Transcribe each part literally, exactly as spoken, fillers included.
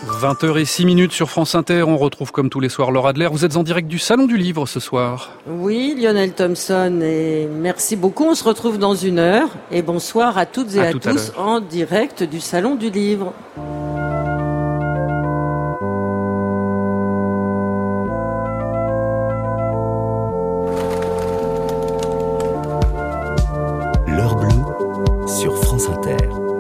vingt heures zéro six sur France Inter, on retrouve comme tous les soirs Laura Adler. Vous êtes en direct du Salon du Livre ce soir. Oui, Lionel Thompson, et merci beaucoup. On se retrouve dans une heure. Et bonsoir à toutes et à, à, à tout tous à en direct du Salon du Livre. L'heure bleue sur France Inter.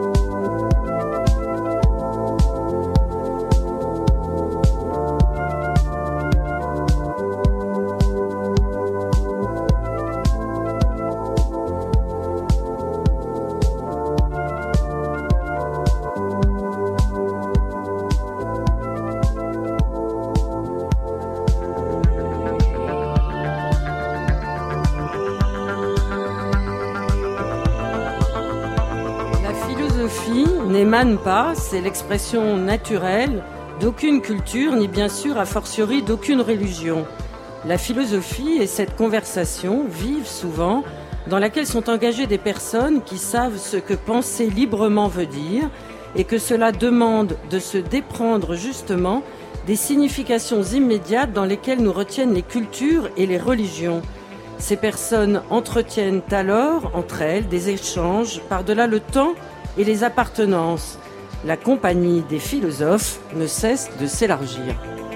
N'émane pas, c'est l'expression naturelle d'aucune culture, ni bien sûr a fortiori d'aucune religion. La philosophie est cette conversation vive souvent, dans laquelle sont engagées des personnes qui savent ce que penser librement veut dire et que cela demande de se déprendre justement des significations immédiates dans lesquelles nous retiennent les cultures et les religions. Ces personnes entretiennent alors entre elles des échanges par-delà le temps et les appartenances. La compagnie des philosophes ne cesse de s'élargir.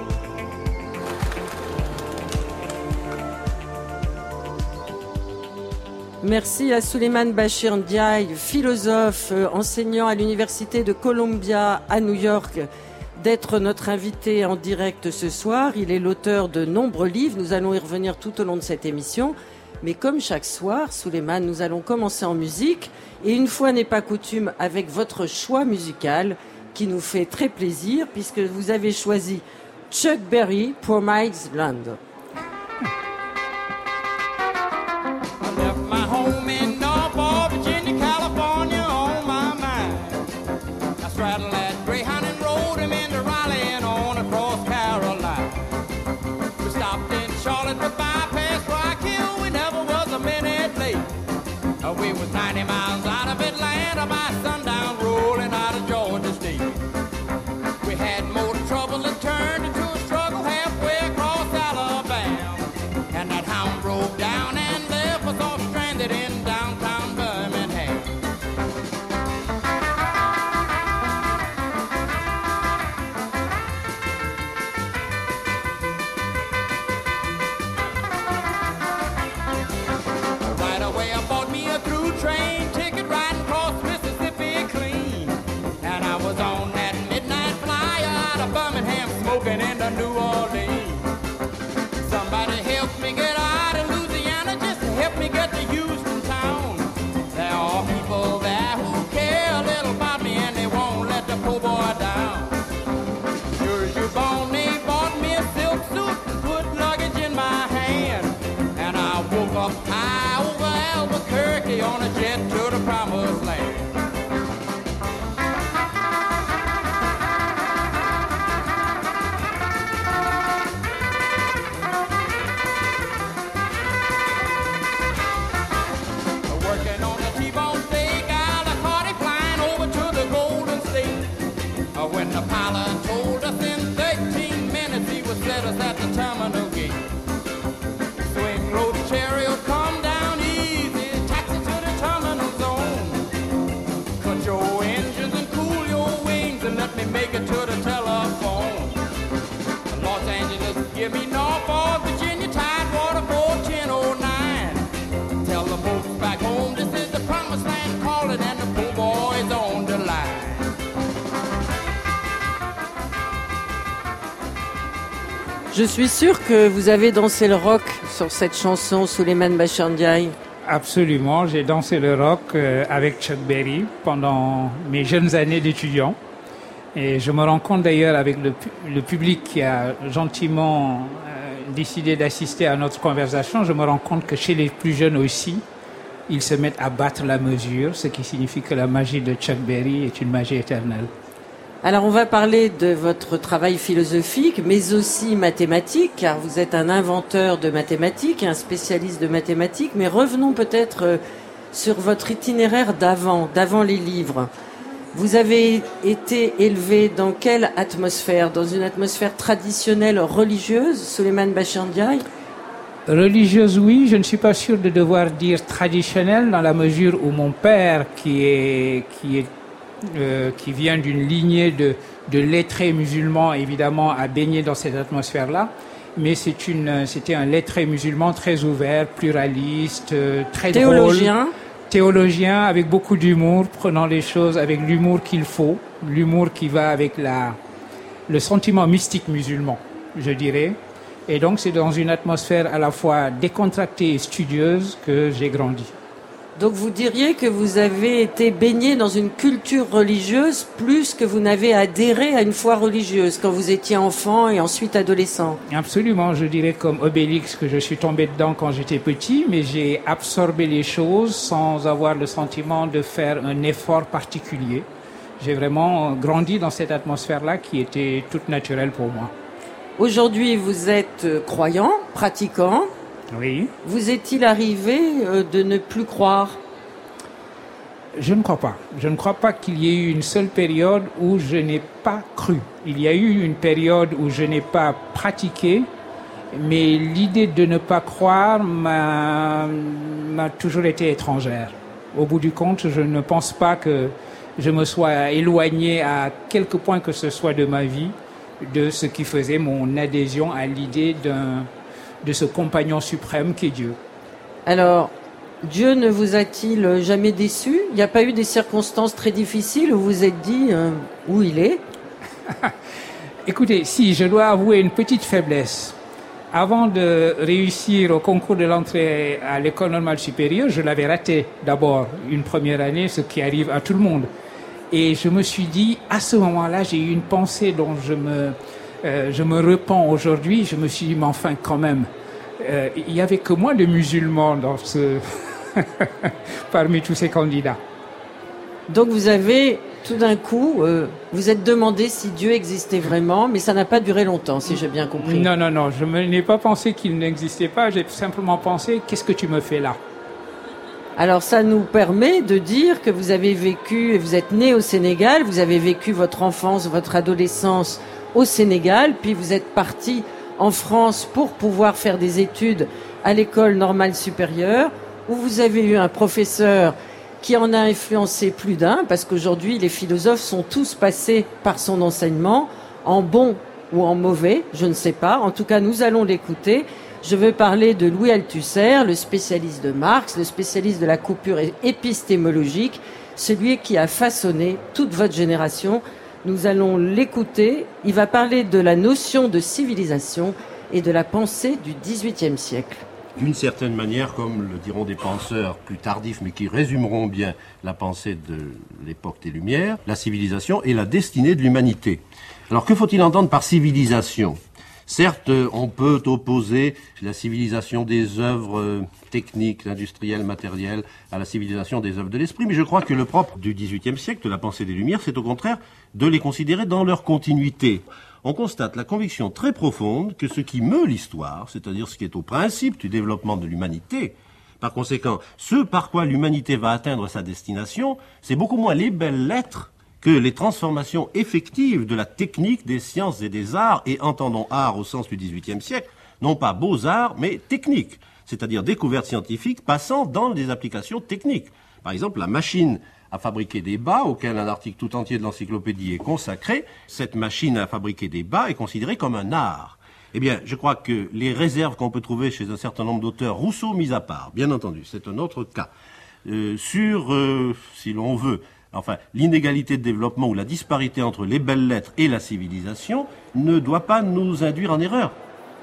Merci à Souleymane Bachir Ndiaye, philosophe, enseignant à l'université de Columbia à New York, d'être notre invité en direct ce soir. Il est l'auteur de nombreux livres, nous allons y revenir tout au long de cette émission. Mais comme chaque soir, Souleymane, nous allons commencer en musique. Et une fois n'est pas coutume, avec votre choix musical, qui nous fait très plaisir, puisque vous avez choisi Chuck Berry, Promised Land. We was ninety miles out of Atlanta by sundown, rolling out of Georgia State. We had more trouble than turned into a struggle halfway across Alabama. And that hound broke down and left us all stranded in downtown Birmingham. Right away I bought me a through train ticket riding across Mississippi clean. And I was on that midnight flyer out of Birmingham smoking into New Orleans. Somebody help me get out of Louisiana, just help me get to Houston town. There are people there who care a little about me and they won't let the poor boy down. Sure as you're born, they bought me a silk suit and put luggage in my hand. And I woke up high over Albuquerque on a jet to the promised land. Working on a T-bone steak, out of Cardi flying over to the Golden State. Uh, When the pilot told us in thirteen minutes he would set us at the terminal gate. Swing low the chariot, come down easy, taxi to the terminal zone. Cut your engines and cool your wings and let me make it to the telephone. Los Angeles, give me Norfolk, Virginia, Tidewater, fourteen oh nine. Tell the folks back home this is the promised land calling and the poor boys on the line. Je suis sûre que vous avez dansé le rock sur cette chanson, Souleymane Bachir Ndiaye. Absolument, j'ai dansé le rock euh, avec Chuck Berry pendant mes jeunes années d'étudiant. Et je me rends compte d'ailleurs avec le, le public qui a gentiment euh, décidé d'assister à notre conversation, je me rends compte que chez les plus jeunes aussi, ils se mettent à battre la mesure, ce qui signifie que la magie de Chuck Berry est une magie éternelle. Alors on va parler de votre travail philosophique, mais aussi mathématique, car vous êtes un inventeur de mathématiques, un spécialiste de mathématiques. Mais revenons peut-être sur votre itinéraire d'avant, d'avant les livres. Vous avez été élevé dans quelle atmosphère? Dans une atmosphère traditionnelle religieuse, Souleymane Bachir Ndiaye? Religieuse, oui. Je ne suis pas sûr de devoir dire traditionnelle dans la mesure où mon père, qui est qui est euh, qui vient d'une lignée de de lettrés musulmans, évidemment, a baigné dans cette atmosphère-là. Mais c'est une c'était un lettré musulman très ouvert, pluraliste, euh, très Théologien. drôle. Théologien, avec beaucoup d'humour, prenant les choses avec l'humour qu'il faut, l'humour qui va avec la, le sentiment mystique musulman, je dirais. Et donc c'est dans une atmosphère à la fois décontractée et studieuse que j'ai grandi. Donc vous diriez que vous avez été baigné dans une culture religieuse plus que vous n'avez adhéré à une foi religieuse quand vous étiez enfant et ensuite adolescent. Absolument, je dirais comme Obélix que je suis tombé dedans quand j'étais petit, mais j'ai absorbé les choses sans avoir le sentiment de faire un effort particulier. J'ai vraiment grandi dans cette atmosphère-là qui était toute naturelle pour moi. Aujourd'hui, vous êtes croyant, pratiquant. Oui. Vous est-il arrivé de ne plus croire? Je ne crois pas. Je ne crois pas qu'il y ait eu une seule période où je n'ai pas cru. Il y a eu une période où je n'ai pas pratiqué, mais l'idée de ne pas croire m'a, m'a toujours été étrangère. Au bout du compte, je ne pense pas que je me sois éloigné à quelque point que ce soit de ma vie de ce qui faisait mon adhésion à l'idée d'un de ce compagnon suprême qu'est Dieu. Alors, Dieu ne vous a-t-il jamais déçu? Il n'y a pas eu des circonstances très difficiles où vous vous êtes dit euh, où il est? Écoutez, si je dois avouer une petite faiblesse. Avant de réussir au concours de l'entrée à l'école normale supérieure, je l'avais raté d'abord une première année, ce qui arrive à tout le monde. Et je me suis dit, à ce moment-là, j'ai eu une pensée dont je me... Euh, je me repens aujourd'hui, je me suis dit, mais enfin, quand même, euh, il n'y avait que moi de musulmans dans ce parmi tous ces candidats. Donc vous avez, tout d'un coup, euh, vous êtes demandé si Dieu existait vraiment, mais ça n'a pas duré longtemps, si j'ai bien compris. Non, non, non, je n'ai pas pensé qu'il n'existait pas, j'ai simplement pensé, qu'est-ce que tu me fais là? Alors ça nous permet de dire que vous avez vécu, vous êtes né au Sénégal, vous avez vécu votre enfance, votre adolescence au Sénégal, puis vous êtes parti en France pour pouvoir faire des études à l'école normale supérieure, où vous avez eu un professeur qui en a influencé plus d'un, parce qu'aujourd'hui les philosophes sont tous passés par son enseignement, en bon ou en mauvais, je ne sais pas, en tout cas nous allons l'écouter. Je veux parler de Louis Althusser, le spécialiste de Marx, le spécialiste de la coupure épistémologique, celui qui a façonné toute votre génération. Nous allons l'écouter. Il va parler de la notion de civilisation et de la pensée du dix-huitième siècle. D'une certaine manière, comme le diront des penseurs plus tardifs, mais qui résumeront bien la pensée de l'époque des Lumières, la civilisation est la destinée de l'humanité. Alors que faut-il entendre par civilisation ? Certes, on peut opposer la civilisation des œuvres techniques, industrielles, matérielles, à la civilisation des œuvres de l'esprit, mais je crois que le propre du dix-huitième siècle, de la pensée des Lumières, c'est au contraire de les considérer dans leur continuité. On constate la conviction très profonde que ce qui meut l'histoire, c'est-à-dire ce qui est au principe du développement de l'humanité, par conséquent, ce par quoi l'humanité va atteindre sa destination, c'est beaucoup moins les belles lettres que les transformations effectives de la technique des sciences et des arts, et entendons art au sens du dix-huitième siècle, non pas beaux-arts, mais techniques, c'est-à-dire découvertes scientifiques passant dans des applications techniques. Par exemple, la machine à fabriquer des bas, auquel un article tout entier de l'encyclopédie est consacré, cette machine à fabriquer des bas est considérée comme un art. Eh bien, je crois que les réserves qu'on peut trouver chez un certain nombre d'auteurs, Rousseau mis à part, bien entendu, c'est un autre cas, euh, sur, euh, si l'on veut, enfin, l'inégalité de développement ou la disparité entre les belles lettres et la civilisation ne doit pas nous induire en erreur.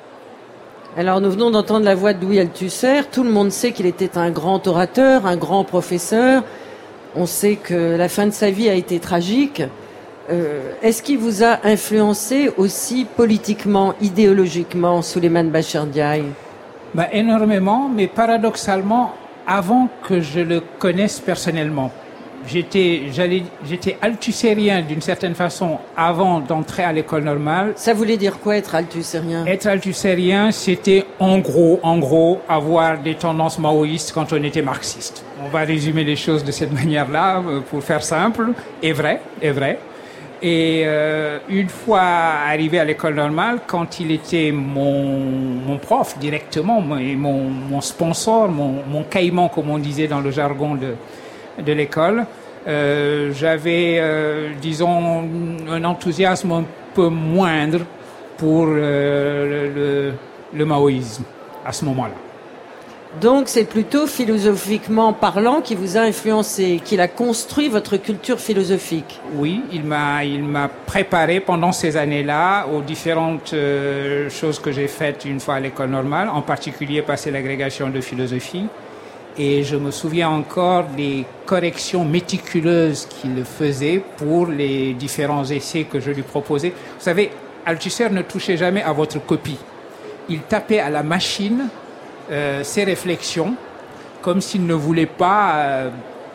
Alors nous venons d'entendre la voix de Louis Althusser. Tout le monde sait qu'il était un grand orateur, un grand professeur. On sait que la fin de sa vie a été tragique. Euh, est-ce qu'il vous a influencé aussi politiquement, idéologiquement, Souleymane Bachir Ndiaye? Bah, énormément, mais paradoxalement, avant que je le connaisse personnellement. j'étais, j'allais, j'étais althusérien d'une certaine façon avant d'entrer à l'école normale. Ça voulait dire quoi être althusérien? Être althusérien, c'était en gros, en gros, avoir des tendances maoïstes quand on était marxiste. On va résumer les choses de cette manière-là pour faire simple. Et vrai, est vrai. Et euh, une fois arrivé à l'école normale, quand il était mon, mon prof directement, mon, mon, mon sponsor, mon, mon caïman, comme on disait dans le jargon de, de l'école, euh, j'avais, euh, disons, un enthousiasme un peu moindre pour euh, le, le maoïsme à ce moment-là. Donc c'est plutôt philosophiquement parlant qui vous a influencé, qu'il a construit votre culture philosophique. Oui, il m'a, il m'a préparé pendant ces années-là aux différentes euh, choses que j'ai faites une fois à l'école normale, en particulier passer l'agrégation de philosophie. Et je me souviens encore des corrections méticuleuses qu'il faisait pour les différents essais que je lui proposais. Vous savez, Althusser ne touchait jamais à votre copie. Il tapait à la machine Euh, ses réflexions, comme s'il ne voulait pas euh,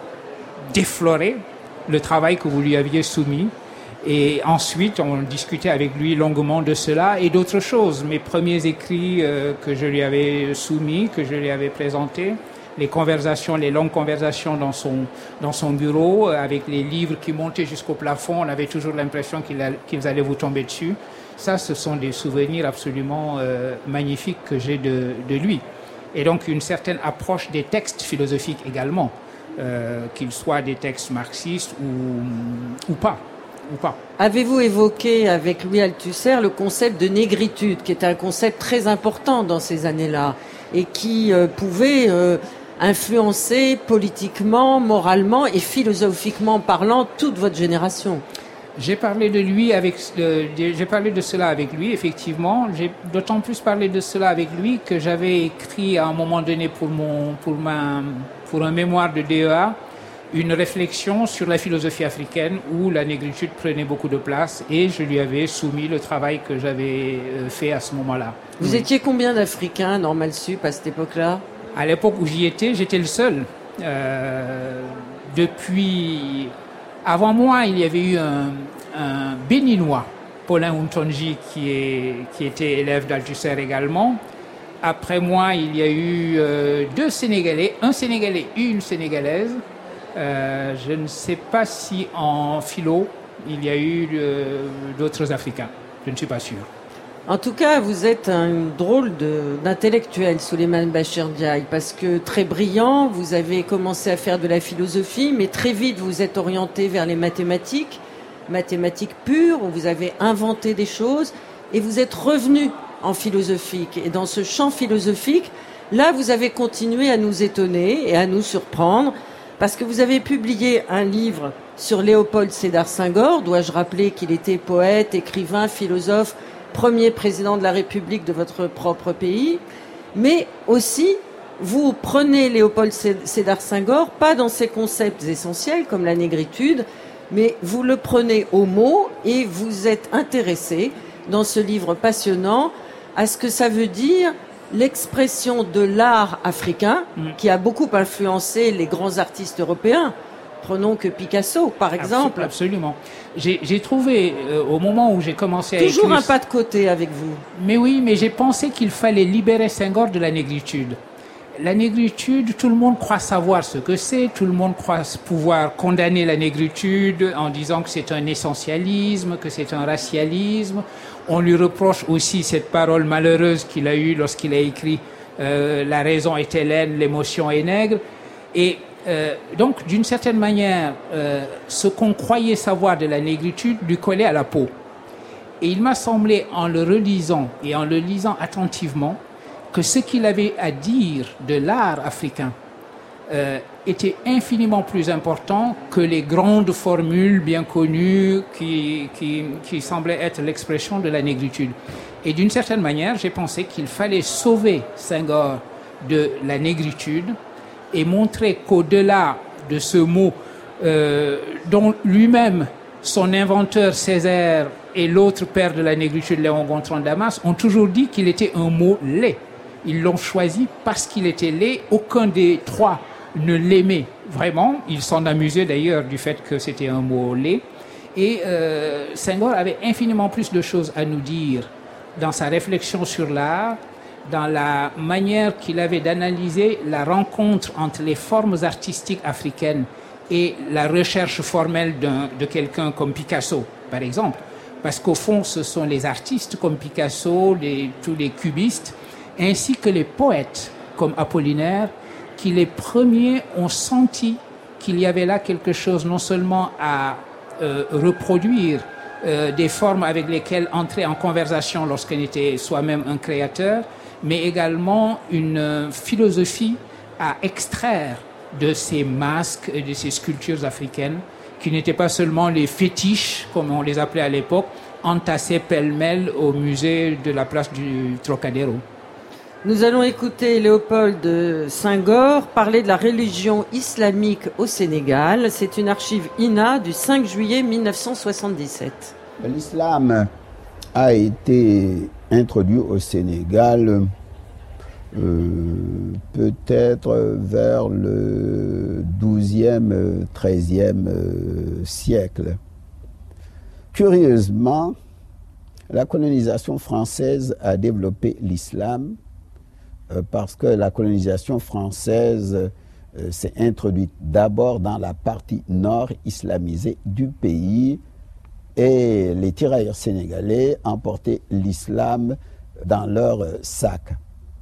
déflorer le travail que vous lui aviez soumis. Et ensuite, on discutait avec lui longuement de cela et d'autres choses. Mes premiers écrits euh, que je lui avais soumis, que je lui avais présentés, les conversations, les longues conversations dans son, dans son bureau, avec les livres qui montaient jusqu'au plafond, on avait toujours l'impression qu'ils, qu'ils allaient vous tomber dessus. Ça, ce sont des souvenirs absolument euh, magnifiques que j'ai de, de lui. Et donc une certaine approche des textes philosophiques également, euh, qu'ils soient des textes marxistes ou, ou pas. Ou pas. Avez-vous évoqué avec Louis Althusser le concept de négritude, qui est un concept très important dans ces années-là, et qui euh, pouvait euh, influencer politiquement, moralement et philosophiquement parlant toute votre génération? J'ai parlé de lui avec, euh, j'ai parlé de cela avec lui, effectivement. J'ai d'autant plus parlé de cela avec lui que j'avais écrit à un moment donné pour mon, pour ma, pour un mémoire de D E A, une réflexion sur la philosophie africaine où la négritude prenait beaucoup de place et je lui avais soumis le travail que j'avais fait à ce moment-là. Vous oui. étiez combien d'Africains Normal Sup à cette époque-là? À l'époque où j'y étais, j'étais le seul. Euh, depuis Avant moi, il y avait eu un, un Béninois, Paulin Untonji, qui, est, qui était élève d'Althusser également. Après moi, il y a eu euh, deux Sénégalais, un Sénégalais et une Sénégalaise. Euh, je ne sais pas si en philo, il y a eu euh, d'autres Africains. Je ne suis pas sûr. En tout cas, vous êtes un drôle de, d'intellectuel, Souleymane Bachir Diaye, parce que très brillant, vous avez commencé à faire de la philosophie, mais très vite vous êtes orienté vers les mathématiques, mathématiques pures, où vous avez inventé des choses, et vous êtes revenu en philosophie. Et dans ce champ philosophique, là, vous avez continué à nous étonner et à nous surprendre, parce que vous avez publié un livre sur Léopold Sédar Senghor. Dois-je rappeler qu'il était poète, écrivain, philosophe, premier président de la République de votre propre pays, mais aussi vous prenez Léopold Sédar Senghor pas dans ses concepts essentiels comme la négritude, mais vous le prenez au mot et vous êtes intéressé dans ce livre passionnant à ce que ça veut dire l'expression de l'art africain qui a beaucoup influencé les grands artistes européens. Prenons que Picasso, par exemple. Absolument. J'ai, j'ai trouvé, euh, au moment où j'ai commencé à écrire... Toujours un pas de côté avec vous. Mais oui, mais j'ai pensé qu'il fallait libérer Senghor de la négritude. La négritude, tout le monde croit savoir ce que c'est, tout le monde croit pouvoir condamner la négritude en disant que c'est un essentialisme, que c'est un racialisme. On lui reproche aussi cette parole malheureuse qu'il a eue lorsqu'il a écrit euh, « La raison est hellène, l'émotion est nègre ». Et Euh, donc, d'une certaine manière, euh, ce qu'on croyait savoir de la négritude lui collait à la peau. Et il m'a semblé, en le relisant et en le lisant attentivement, que ce qu'il avait à dire de l'art africain euh, était infiniment plus important que les grandes formules bien connues qui, qui, qui semblaient être l'expression de la négritude. Et d'une certaine manière, j'ai pensé qu'il fallait sauver Senghor de la négritude et montrer qu'au-delà de ce mot euh, dont lui-même, son inventeur Césaire et l'autre père de la négritude, Léon Gontran Damas, ont toujours dit qu'il était un mot laid. Ils l'ont choisi parce qu'il était laid. Aucun des trois ne l'aimait vraiment. Il s'en amusait d'ailleurs du fait que c'était un mot laid. Et euh, Senghor avait infiniment plus de choses à nous dire dans sa réflexion sur l'art, dans la manière qu'il avait d'analyser la rencontre entre les formes artistiques africaines et la recherche formelle d'un, de quelqu'un comme Picasso, par exemple. Parce qu'au fond, ce sont les artistes comme Picasso, les, tous les cubistes, ainsi que les poètes comme Apollinaire, qui les premiers ont senti qu'il y avait là quelque chose non seulement à euh, reproduire, euh, des formes avec lesquelles entrer en conversation lorsqu'on était soi-même un créateur, mais également une euh, philosophie à extraire de ces masques et de ces sculptures africaines, qui n'étaient pas seulement les fétiches, comme on les appelait à l'époque, entassés pêle-mêle au musée de la place du Trocadéro. Nous allons écouter Léopold Senghor parler de la religion islamique au Sénégal. C'est une archive I N A du cinq juillet mille neuf cent soixante-dix-sept. L'islam a été introduit au Sénégal euh, peut-être vers le douzième, treizième euh, siècle. Curieusement, la colonisation française a développé l'islam parce que la colonisation française euh, s'est introduite d'abord dans la partie nord islamisée du pays et les tirailleurs sénégalais emportaient l'islam dans leur euh, sac.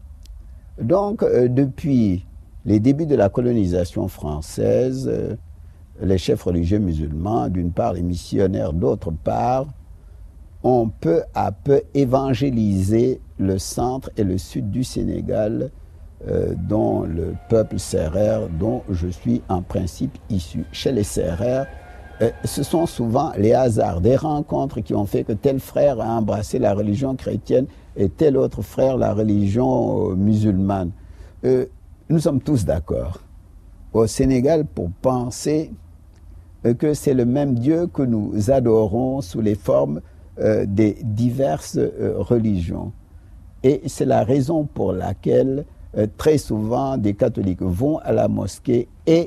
Donc, euh, depuis les débuts de la colonisation française, euh, les chefs religieux musulmans, d'une part, les missionnaires, d'autre part, ont peu à peu évangélisé le centre et le sud du Sénégal, euh, dont le peuple sérère, dont je suis en principe issu. Chez les sérères, euh, ce sont souvent les hasards, des rencontres qui ont fait que tel frère a embrassé la religion chrétienne et tel autre frère la religion euh, musulmane. Euh, nous sommes tous d'accord au Sénégal pour penser euh, que c'est le même Dieu que nous adorons sous les formes euh, des diverses euh, religions. Et c'est la raison pour laquelle euh, très souvent des catholiques vont à la mosquée et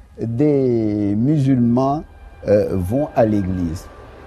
des musulmans euh, vont à l'église.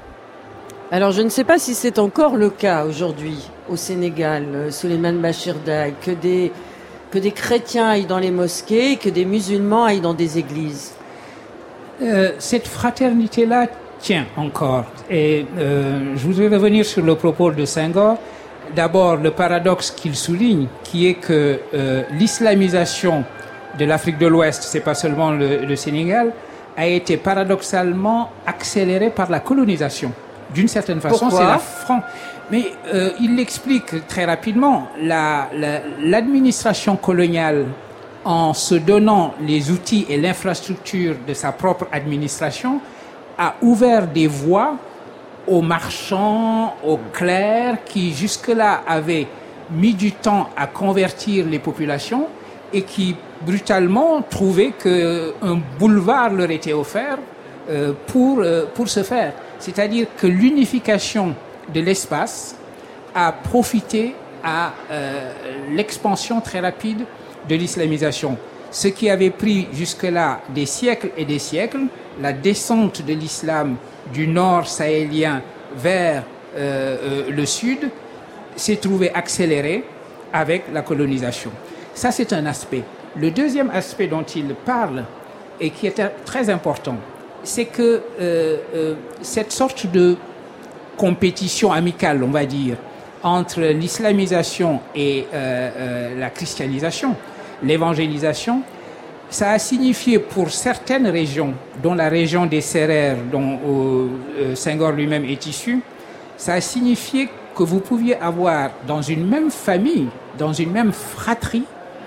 Alors je ne sais pas si c'est encore le cas aujourd'hui au Sénégal, euh, Souleymane Bachir Daye, que des, que des chrétiens aillent dans les mosquées et que des musulmans aillent dans des églises. Euh, cette fraternité-là tient encore. Et euh, je voudrais revenir sur le propos de Senghor. D'abord, le paradoxe qu'il souligne, qui est que euh, l'islamisation de l'Afrique de l'Ouest, c'est pas seulement le, le Sénégal, a été paradoxalement accélérée par la colonisation. D'une certaine façon, Pourquoi ? c'est la France. Mais euh, il l'explique très rapidement. La, la, l'administration coloniale, en se donnant les outils et l'infrastructure de sa propre administration, a ouvert des voies aux marchands, aux clercs qui jusque-là avaient mis du temps à convertir les populations et qui brutalement trouvaient qu'un boulevard leur était offert euh, pour, euh, pour ce faire. C'est-à-dire que l'unification de l'espace a profité à euh, l'expansion très rapide de l'islamisation. Ce qui avait pris jusque-là des siècles et des siècles, la descente de l'islam du nord sahélien vers euh, euh, le sud, s'est trouvé accéléré avec la colonisation. Ça, c'est un aspect. Le deuxième aspect dont il parle, et qui est très important, c'est que euh, euh, cette sorte de compétition amicale, on va dire, entre l'islamisation et euh, euh, la christianisation, l'évangélisation, ça a signifié pour certaines régions, dont la région des Sérères, dont euh, Senghor lui-même est issu, ça a signifié que vous pouviez avoir dans une même famille, dans une même fratrie,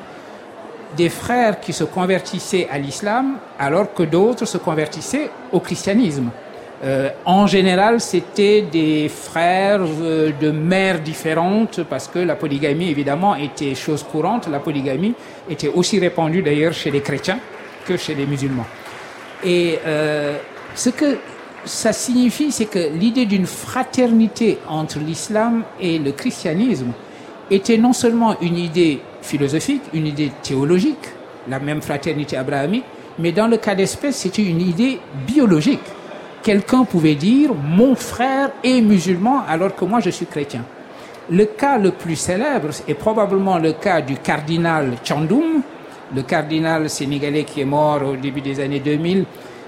des frères qui se convertissaient à l'islam alors que d'autres se convertissaient au christianisme. Euh, en général, c'était des frères euh, de mères différentes parce que la polygamie, évidemment, était chose courante. La polygamie était aussi répandue d'ailleurs chez les chrétiens que chez les musulmans. Et euh, ce que ça signifie, c'est que l'idée d'une fraternité entre l'islam et le christianisme était non seulement une idée philosophique, une idée théologique, la même fraternité abrahamique, mais dans le cas d'espèce, c'était une idée biologique. Quelqu'un pouvait dire « mon frère est musulman alors que moi je suis chrétien ». Le cas le plus célèbre est probablement le cas du cardinal Thiandoum, le cardinal sénégalais qui est mort au début des années deux mille.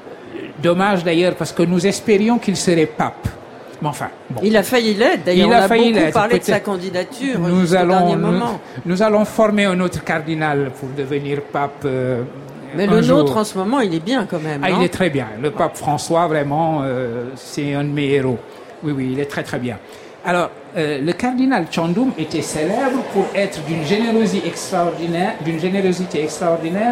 Dommage d'ailleurs parce que nous espérions qu'il serait pape. Mais enfin, bon. Il a failli l'être. D'ailleurs, Il on a a failli beaucoup l'être, parlé de sa peut-être. candidature Nous jusqu'au allons, dernier nous, moment. nous allons former un autre cardinal pour devenir pape. Euh, Mais un le jour. nôtre, en ce moment, il est bien quand même. Ah, non il est très bien. Le pape François, vraiment, euh, c'est un de mes héros. Oui, oui, il est très, très bien. Alors, euh, le cardinal Thiandoum était célèbre pour être d'une générosité extraordinaire, d'une générosité extraordinaire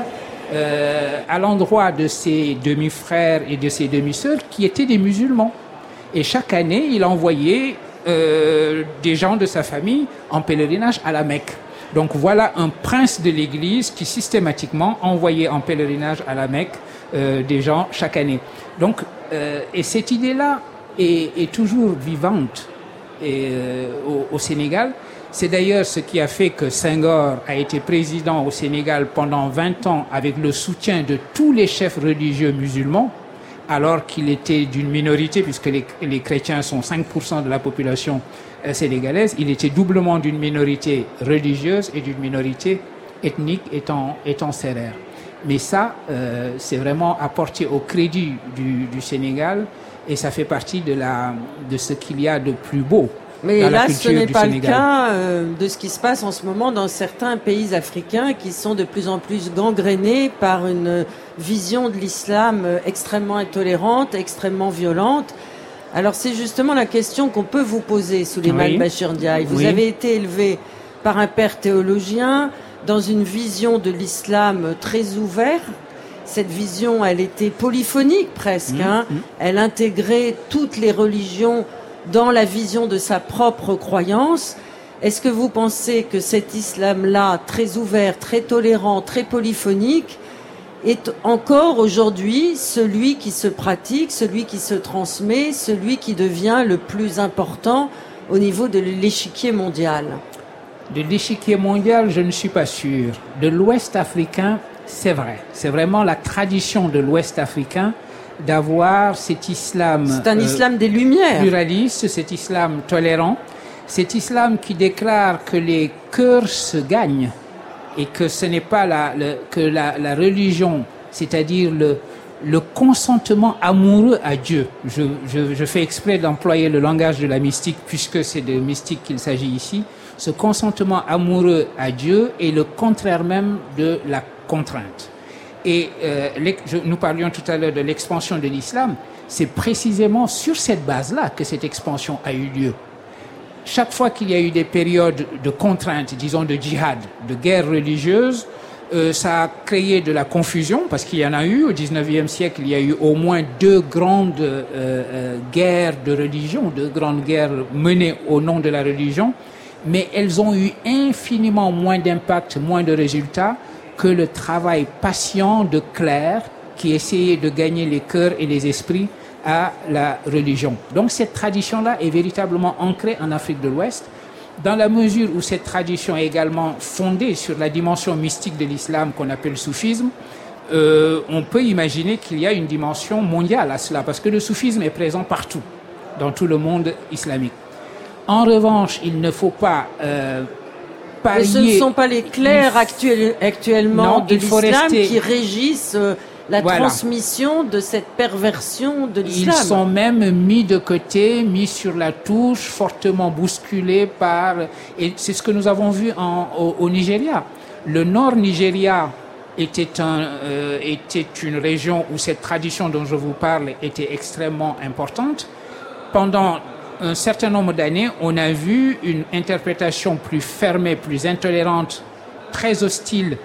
euh, à l'endroit de ses demi-frères et de ses demi-sœurs qui étaient des musulmans. Et chaque année, il envoyait euh, des gens de sa famille en pèlerinage à la Mecque. Donc voilà un prince de l'Église qui systématiquement envoyait en pèlerinage à la Mecque euh, des gens chaque année. Donc, euh, et cette idée-là est, est toujours vivante et, euh, au, au Sénégal. C'est d'ailleurs ce qui a fait que Senghor a été président au Sénégal pendant vingt ans avec le soutien de tous les chefs religieux musulmans, alors qu'il était d'une minorité, puisque les, les chrétiens sont cinq pour cent de la population euh, sénégalaise. Il était doublement d'une minorité religieuse et d'une minorité ethnique étant, étant sérère. Mais ça, euh, c'est vraiment apporté au crédit du, du Sénégal et ça fait partie de, la, de ce qu'il y a de plus beau. Mais dans la hélas, ce culture n'est du pas Sénégal. le cas euh, de ce qui se passe en ce moment dans certains pays africains qui sont de plus en plus gangrénés par une vision de l'islam euh, extrêmement intolérante, extrêmement violente. Alors c'est justement la question qu'on peut vous poser, Souleymane Oui. Bachir Ndiaye. Vous Oui. avez été élevé par un père théologien dans une vision de l'islam très ouverte. Cette vision, elle était polyphonique presque. Mmh, hein. mmh. Elle intégrait toutes les religions dans la vision de sa propre croyance. Est-ce que vous pensez que cet islam-là, très ouvert, très tolérant, très polyphonique, est encore aujourd'hui celui qui se pratique, celui qui se transmet, celui qui devient le plus important au niveau de l'échiquier mondial? De l'échiquier mondial, je ne suis pas sûr. De l'Ouest africain, c'est vrai. C'est vraiment la tradition de l'Ouest africain d'avoir cet islam C'est un euh, islam des Lumières. pluraliste, cet islam tolérant, cet islam qui déclare que les cœurs se gagnent et que ce n'est pas la, le, que la, la religion, c'est-à-dire le, le consentement amoureux à Dieu. Je, je, je fais exprès d'employer le langage de la mystique puisque c'est de mystique qu'il s'agit ici. Ce consentement amoureux à Dieu est le contraire même de la contrainte. Et euh, je, nous parlions tout à l'heure de l'expansion de l'islam. C'est précisément sur cette base-là que cette expansion a eu lieu. Chaque fois qu'il y a eu des périodes de contrainte, disons de djihad, de guerre religieuse, euh, ça a créé de la confusion, parce qu'il y en a eu au dix-neuvième siècle, il y a eu au moins deux grandes euh, euh, guerres de religion, deux grandes guerres menées au nom de la religion, mais elles ont eu infiniment moins d'impact, moins de résultats que le travail patient de clercs qui essayaient de gagner les cœurs et les esprits à la religion. Donc cette tradition-là est véritablement ancrée en Afrique de l'Ouest, dans la mesure où cette tradition est également fondée sur la dimension mystique de l'islam qu'on appelle soufisme. Euh, on peut imaginer qu'il y a une dimension mondiale à cela, parce que le soufisme est présent partout, dans tout le monde islamique. En revanche, il ne faut pas euh, Mais ce ne sont pas les clercs actuel, actuellement Non, de il faut l'islam rester- qui régissent euh, la Voilà. transmission de cette perversion de Ils l'islam. sont même mis de côté, mis sur la touche, fortement bousculés par... Et c'est ce que nous avons vu en, au, au Nigeria. Le nord Nigeria était, un, euh, était une région où cette tradition dont je vous parle était extrêmement importante. Pendant un certain nombre d'années, on a vu une interprétation plus fermée, plus intolérante, très hostile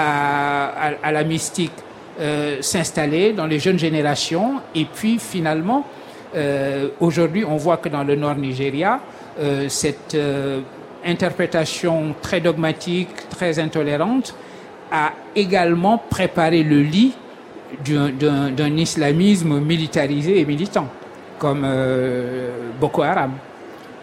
à, à, à la mystique euh, s'installer dans les jeunes générations. Et puis finalement, euh, aujourd'hui, on voit que dans le nord Nigeria, euh, cette euh, interprétation très dogmatique, très intolérante, a également préparé le lit d'un, d'un, d'un islamisme militarisé et militant, comme euh, Boko Haram.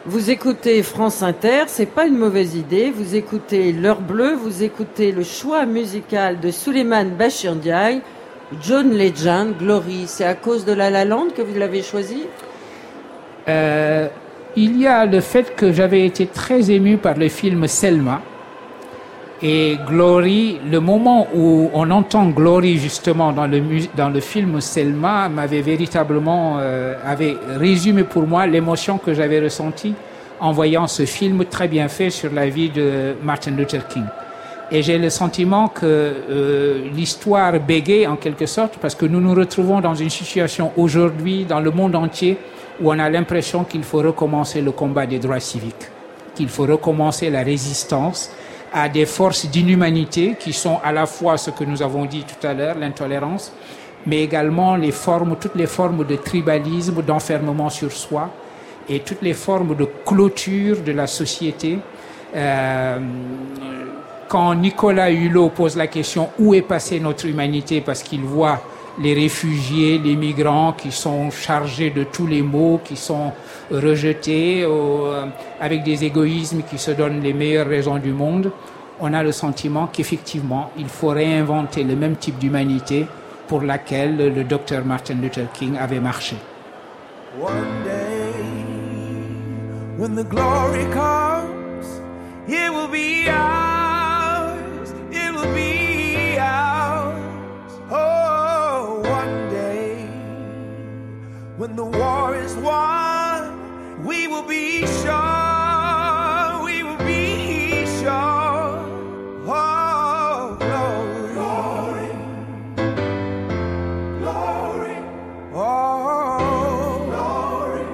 Vous écoutez France Inter, c'est pas une mauvaise idée. Vous écoutez L'Heure Bleue, vous écoutez le choix musical de Souleymane Bachir Ndiaye, John Legend, Glory. C'est à cause de La La Land que vous l'avez choisi ? euh, Il y a le fait que j'avais été très ému par le film Selma. Et Glory, le moment où on entend Glory justement dans le, dans le film Selma m'avait véritablement euh, avait résumé pour moi l'émotion que j'avais ressentie en voyant ce film très bien fait sur la vie de Martin Luther King. Et j'ai le sentiment que euh, l'histoire bégaye en quelque sorte parce que nous nous retrouvons dans une situation aujourd'hui dans le monde entier où on a l'impression qu'il faut recommencer le combat des droits civiques, qu'il faut recommencer la résistance à des forces d'inhumanité qui sont à la fois ce que nous avons dit tout à l'heure, l'intolérance, mais également les formes, toutes les formes de tribalisme, d'enfermement sur soi et toutes les formes de clôture de la société. Euh, quand Nicolas Hulot pose la question « Où est passée notre humanité ?» parce qu'il voit les réfugiés, les migrants qui sont chargés de tous les maux, qui sont rejetés euh, avec des égoïsmes qui se donnent les meilleures raisons du monde, on a le sentiment qu'effectivement, il faut réinventer le même type d'humanité pour laquelle le docteur Martin Luther King avait marché. One day, when the glory comes, it will be ours, it will be ours. Oh, one day, when the war is won, we will be sure, we will be sure. Oh, glory, glory, glory. Oh, glory,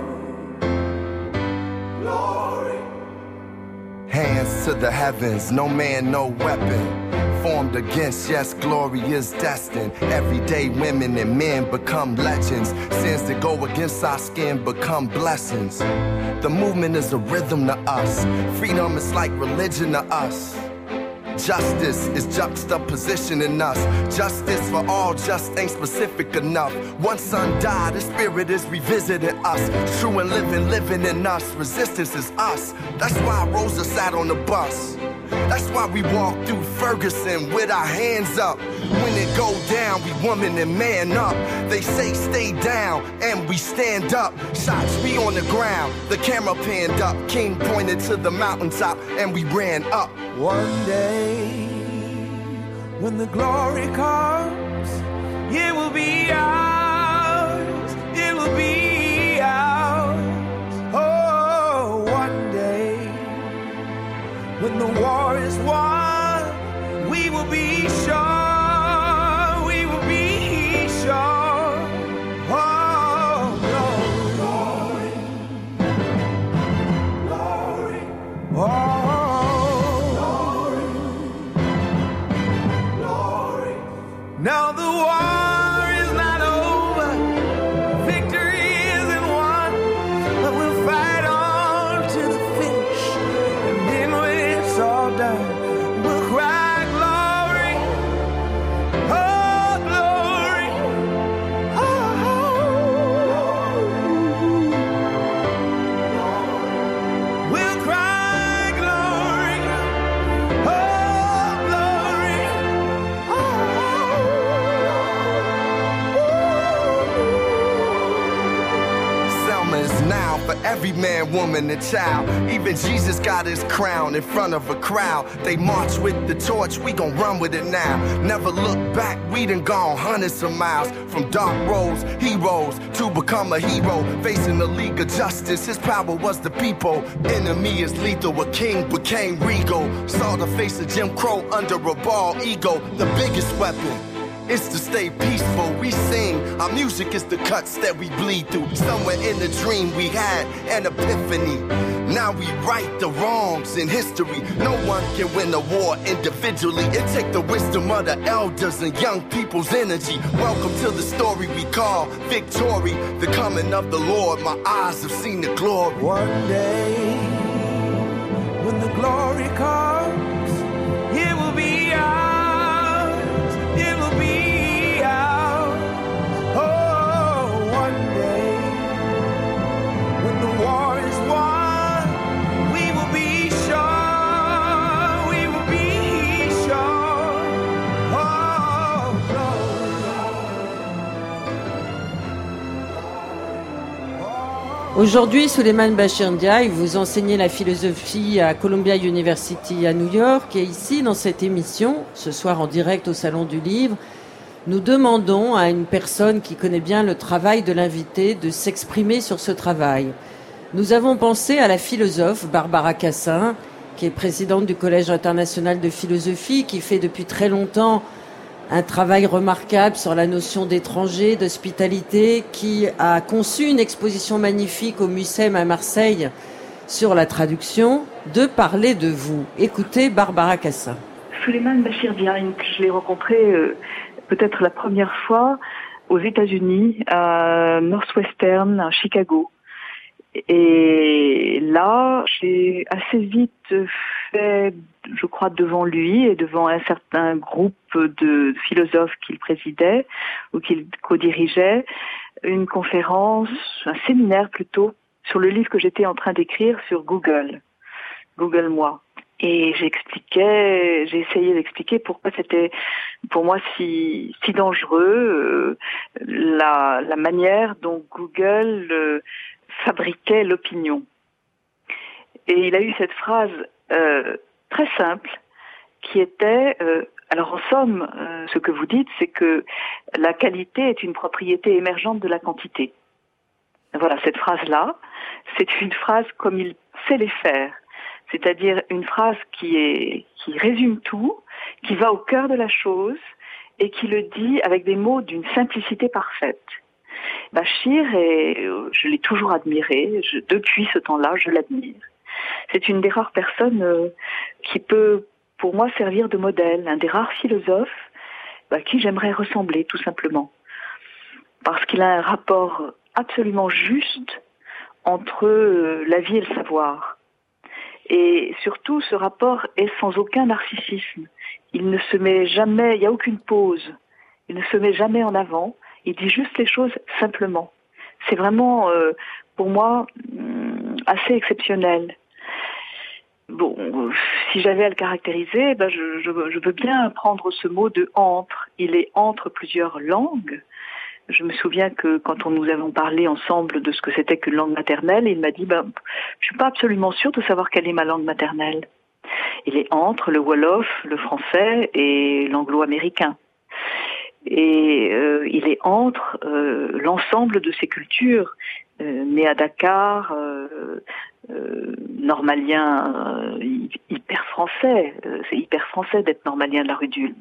glory. Hands to the heavens, no man, no weapon formed against, yes, glory is destined. Everyday women and men become legends. Sins that go against our skin become blessings. The movement is a rhythm to us. Freedom is like religion to us. Justice is juxtaposition in us. Justice for all just ain't specific enough. One son died, the spirit is revisiting us. True and living, living in us. Resistance is us. That's why Rosa sat on the bus. That's why we walk through Ferguson with our hands up. When it go down, we woman and man up. They say stay down, and we stand up. Shots be on the ground, the camera panned up. King pointed to the mountaintop, and we ran up. One day, when the glory comes, it will be ours, it will be ours. Oh, one day, when the war is won, we will be sure, we will be sure. Oh, glory, glory, glory. Oh, glory, glory. Now the war is not over, victory isn't won, but we'll fight on to the finish, and then when it's all done, we'll cry glory, oh glory, oh, we'll cry glory, oh glory, Selma is now for every man, woman, and child. Even Jesus got his crown in front of a crowd. They march with the torch, we gon' run with it now. Never look back, we done gone hundreds of miles. From dark roads, heroes, to become a hero. Facing the League of Justice, his power was the people. Enemy is lethal, a king became regal. Saw the face of Jim Crow under a bald ego. The biggest weapon is to stay peaceful. We sing, our music is the cuts that we bleed through. Somewhere in the dream we had an epiphany. Now we right the wrongs in history. No one can win a war individually. It take the wisdom of the elders and young people's energy. Welcome to the story we call victory. The coming of the Lord, my eyes have seen the glory. one day, when the glory comes, it will be ours, it will be ours. Oh, one day, when the war is won, Aujourd'hui, Souleymane Bachir Ndiaye, vous enseignez la philosophie à Columbia University à New York. Et ici, dans cette émission, ce soir en direct au Salon du Livre, nous demandons à une personne qui connaît bien le travail de l'invité de s'exprimer sur ce travail. Nous avons pensé à la philosophe Barbara Cassin, qui est présidente du Collège international de philosophie, qui fait depuis très longtemps un travail remarquable sur la notion d'étranger, d'hospitalité, qui a conçu une exposition magnifique au Mucem à Marseille sur la traduction, de parler de vous. Écoutez Barbara Cassin. Souleymane Bachir Ndiaye, je l'ai rencontré euh, peut-être la première fois aux États-Unis, à Northwestern, à Chicago. Et là, j'ai assez vite fait, je crois, devant lui et devant un certain groupe de philosophes qu'il présidait ou qu'il co-dirigeait, une conférence, un séminaire plutôt, sur le livre que j'étais en train d'écrire sur Google, Google Moi. Et j'expliquais, j'ai essayé d'expliquer pourquoi c'était pour moi si si dangereux, euh, la la manière dont Google euh, fabriquait l'opinion. Et il a eu cette phrase euh, très simple qui était euh, alors en somme, euh, ce que vous dites, c'est que la qualité est une propriété émergente de la quantité. Voilà, cette phrase-là, c'est une phrase comme il sait les faire. C'est-à-dire une phrase qui est qui résume tout, qui va au cœur de la chose et qui le dit avec des mots d'une simplicité parfaite. Bachir, est, je l'ai toujours admiré, je, depuis ce temps-là, je l'admire. C'est une des rares personnes euh, qui peut, pour moi, servir de modèle, un des rares philosophes à qui j'aimerais ressembler, tout simplement. Parce qu'il a un rapport absolument juste entre euh, la vie et le savoir. Et surtout, ce rapport est sans aucun narcissisme. Il ne se met jamais, il n'y a aucune pause. Il ne se met jamais en avant. Il dit juste les choses simplement. C'est vraiment, euh, pour moi, assez exceptionnel. Bon, si j'avais à le caractériser, ben je, je, je veux bien prendre ce mot de entre. Il est entre plusieurs langues. Je me souviens que quand on nous avons parlé ensemble de ce que c'était qu'une langue maternelle, il m'a dit ben, je suis pas absolument sûre de savoir quelle est ma langue maternelle. Il est entre le wolof, le français et l'anglo-américain. Et euh, il est entre euh, l'ensemble de ces cultures, euh, né à Dakar, euh, euh, normalien, euh, hyper français. Euh, c'est hyper français d'être normalien de la rue d'Ulm.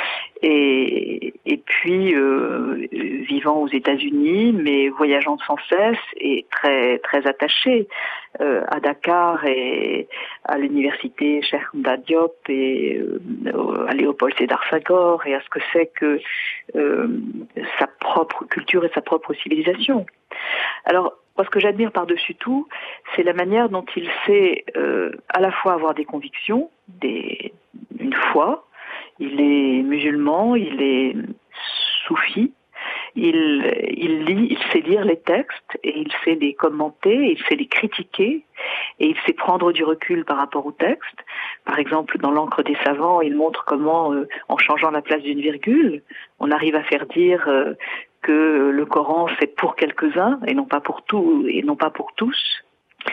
Et, et puis euh, vivant aux États-Unis, mais voyageant sans cesse et très très attaché euh, à Dakar et à l'université Cheikh Anta Diop et euh, à Léopold Sédar Senghor et à ce que c'est que euh, sa propre culture et sa propre civilisation. Alors, moi, ce que j'admire par-dessus tout, c'est la manière dont il sait euh, à la fois avoir des convictions, des, une foi. Il est musulman, il est soufi, il, il lit, il sait lire les textes et il sait les commenter, il sait les critiquer et il sait prendre du recul par rapport aux textes. Par exemple, dans l'encre des savants, il montre comment, euh, en changeant la place d'une virgule, on arrive à faire dire euh, que le Coran c'est pour quelques-uns et non pas pour tout et non pas pour tous.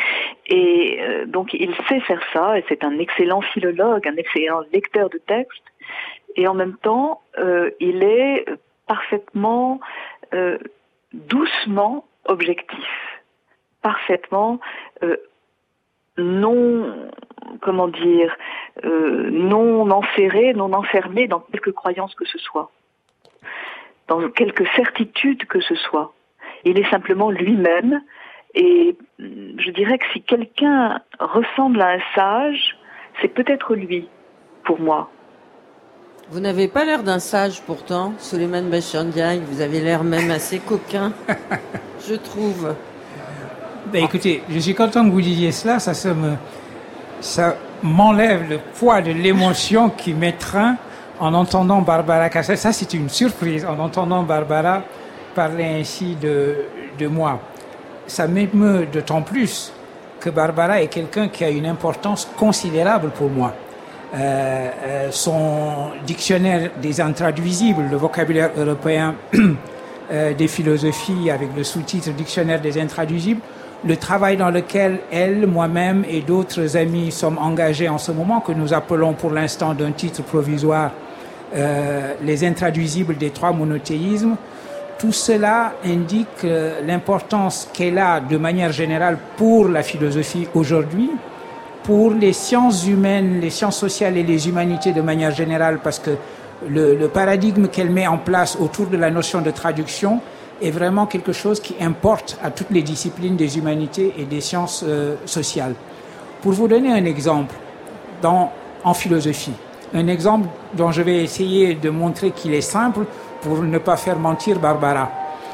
Et euh, donc il sait faire ça et c'est un excellent philologue, un excellent lecteur de textes. Et en même temps, euh, il est parfaitement, euh, doucement objectif, parfaitement euh, non, comment dire, euh, non enserré, non enfermé dans quelque croyance que ce soit, dans quelque certitude que ce soit. Il est simplement lui-même. Et je dirais que si quelqu'un ressemble à un sage, c'est peut-être lui, pour moi. Vous n'avez pas l'air d'un sage pourtant, Souleymane Bachir Ndiaye. Vous avez l'air même assez coquin, je trouve. Ben écoutez, je suis content que vous disiez cela. Ça, ça, me, ça m'enlève le poids de l'émotion qui m'étreint en entendant Barbara Cassin. Ça, c'est une surprise, en entendant Barbara parler ainsi de, de moi. Ça m'émeut d'autant plus que Barbara est quelqu'un qui a une importance considérable pour moi. Euh, euh, son dictionnaire des intraduisibles, le vocabulaire européen euh, des philosophies avec le sous-titre dictionnaire des intraduisibles, le travail dans lequel elle, moi-même et d'autres amis sommes engagés en ce moment, que nous appelons pour l'instant d'un titre provisoire euh, les intraduisibles des trois monothéismes, tout cela indique euh, l'importance qu'elle a de manière générale pour la philosophie aujourd'hui, pour les sciences humaines, les sciences sociales et les humanités de manière générale, parce que le, le paradigme qu'elle met en place autour de la notion de traduction est vraiment quelque chose qui importe à toutes les disciplines des humanités et des sciences euh, sociales. Pour vous donner un exemple, dans, en philosophie, un exemple dont je vais essayer de montrer qu'il est simple pour ne pas faire mentir Barbara.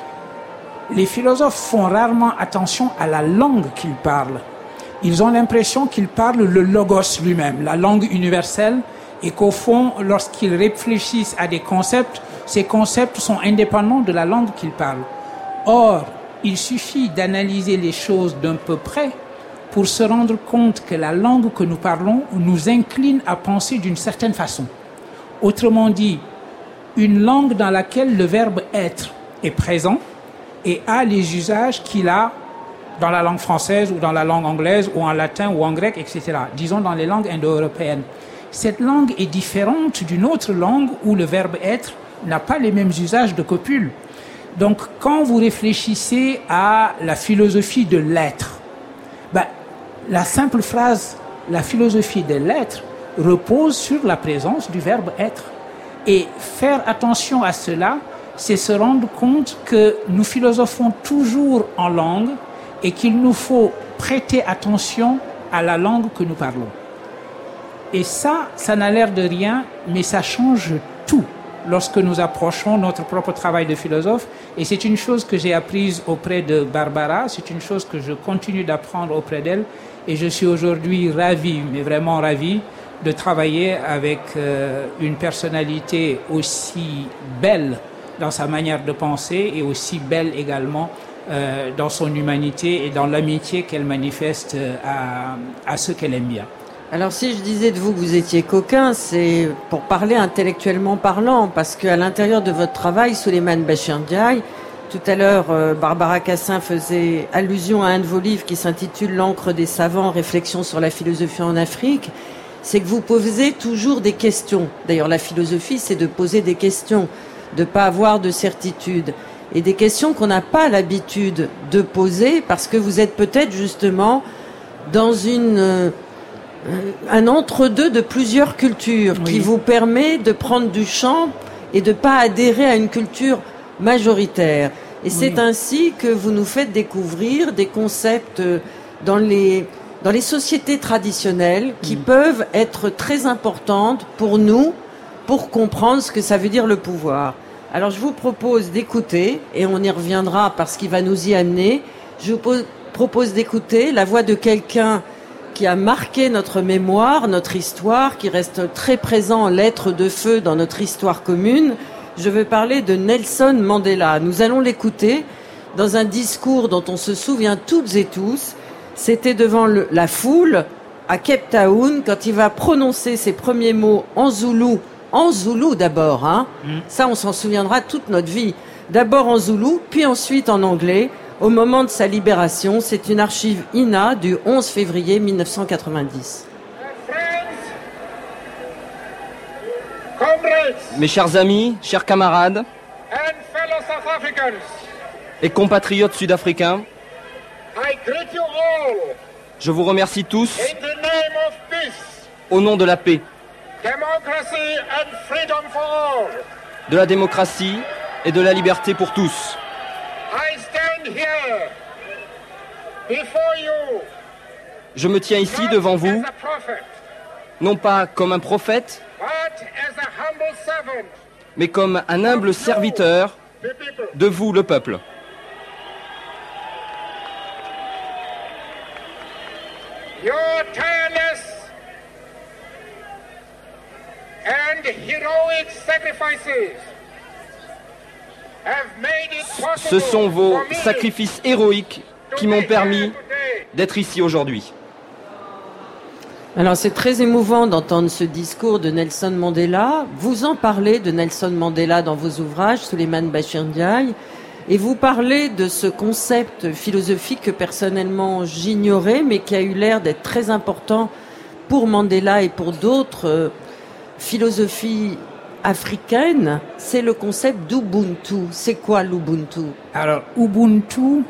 Les philosophes font rarement attention à la langue qu'ils parlent. Ils ont l'impression qu'ils parlent le logos lui-même, la langue universelle, et qu'au fond, lorsqu'ils réfléchissent à des concepts, ces concepts sont indépendants de la langue qu'ils parlent. Or, il suffit d'analyser les choses d'un peu près pour se rendre compte que la langue que nous parlons nous incline à penser d'une certaine façon. Autrement dit, une langue dans laquelle le verbe être est présent et a les usages qu'il a dans la langue française ou dans la langue anglaise ou en latin ou en grec, et cetera. Disons dans les langues indo-européennes. Cette langue est différente d'une autre langue où le verbe être n'a pas les mêmes usages de copule. Donc, quand vous réfléchissez à la philosophie de l'être, ben, la simple phrase « la philosophie de l'être » repose sur la présence du verbe être. Et faire attention à cela, c'est se rendre compte que nous philosophons toujours en langue et qu'il nous faut prêter attention à la langue que nous parlons. Et ça, ça n'a l'air de rien, mais ça change tout lorsque nous approchons notre propre travail de philosophe. Et c'est une chose que j'ai apprise auprès de Barbara, c'est une chose que je continue d'apprendre auprès d'elle. Et je suis aujourd'hui ravi, mais vraiment ravi, de travailler avec euh, une personnalité aussi belle dans sa manière de penser et aussi belle également euh, dans son humanité et dans l'amitié qu'elle manifeste à, à ceux qu'elle aime bien. Alors si je disais de vous que vous étiez coquin, c'est pour parler intellectuellement parlant, parce qu'à l'intérieur de votre travail, Souleymane Bachir Ndiaye, tout à l'heure, euh, Barbara Cassin faisait allusion à un de vos livres qui s'intitule « L'encre des savants, réflexions sur la philosophie en Afrique », c'est que vous posez toujours des questions. D'ailleurs, la philosophie, c'est de poser des questions, de ne pas avoir de certitude. Et des questions qu'on n'a pas l'habitude de poser parce que vous êtes peut-être justement dans une... Euh, un entre-deux de plusieurs cultures oui. qui vous permet de prendre du champ et de ne pas adhérer à une culture majoritaire. Et oui. c'est ainsi que vous nous faites découvrir des concepts dans les, dans les sociétés traditionnelles qui mmh. peuvent être très importantes pour nous, pour comprendre ce que ça veut dire le pouvoir. Alors je vous propose d'écouter, et on y reviendra parce qu'il va nous y amener, je vous propose d'écouter la voix de quelqu'un qui a marqué notre mémoire, notre histoire, qui reste très présent en lettres de feu dans notre histoire commune. Je veux parler de Nelson Mandela. Nous allons l'écouter dans un discours dont on se souvient toutes et tous. C'était devant le, la foule à Cape Town quand il va prononcer ses premiers mots en zoulou. En zoulou d'abord, hein. Mmh. Ça, on s'en souviendra toute notre vie. D'abord en zoulou, puis ensuite en anglais. Au moment de sa libération, c'est une archive I N A du onze février mille neuf cent quatre-vingt-dix. Mes chers amis, chers camarades et compatriotes sud-africains, je vous remercie tous au nom de la paix, de la démocratie et de la liberté pour tous. Je me tiens ici devant vous, non pas comme un prophète, mais comme un humble serviteur de vous, le peuple. Your tireless and heroic sacrifices have made it possible. Ce sont vos sacrifices héroïques qui m'ont permis d'être ici aujourd'hui. Alors c'est très émouvant d'entendre ce discours de Nelson Mandela. Vous en parlez de Nelson Mandela dans vos ouvrages, Souleymane Bachir Ndiaye. Et vous parlez de ce concept philosophique que personnellement j'ignorais, mais qui a eu l'air d'être très important pour Mandela et pour d'autres euh, philosophies africaines. C'est le concept d'Ubuntu. C'est quoi l'Ubuntu? Alors, Ubuntu,